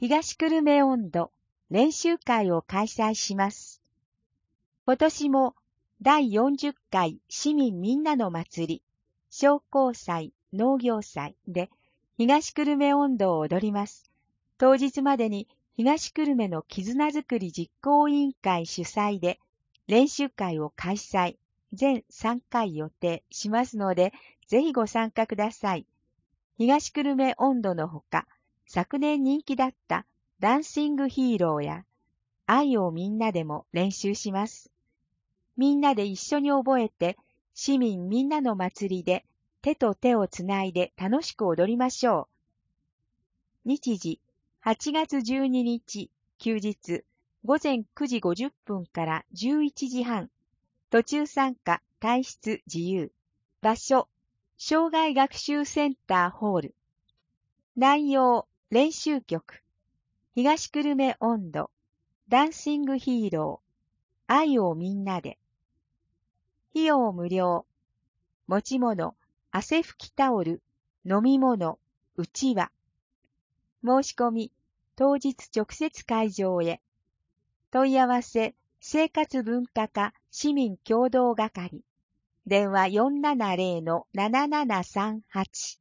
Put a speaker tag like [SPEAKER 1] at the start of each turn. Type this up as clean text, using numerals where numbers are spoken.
[SPEAKER 1] 東久留米音頭練習会を開催します。今年も第40回市民みんなの祭り、商工祭、農業祭で東久留米音頭を踊ります。当日までに東久留米の絆づくり実行委員会主催で練習会を開催、全3回予定しますので、ぜひご参加ください。東久留米音頭のほか、昨年人気だったダンシングヒーローや愛をみんなでも練習します。みんなで一緒に覚えて、市民みんなの祭りで手と手をつないで楽しく踊りましょう。日時、8月12日、休日、午前9時50分から11時半。途中参加、退出自由。場所、障害学習センターホール。内容、練習曲。東久留米音頭、ダンシングヒーロー、愛をみんなで。費用無料。持ち物、汗拭きタオル、飲み物、うちわ。申し込み、当日直接会場へ。問い合わせ、生活文化課市民協同係。電話470-7738。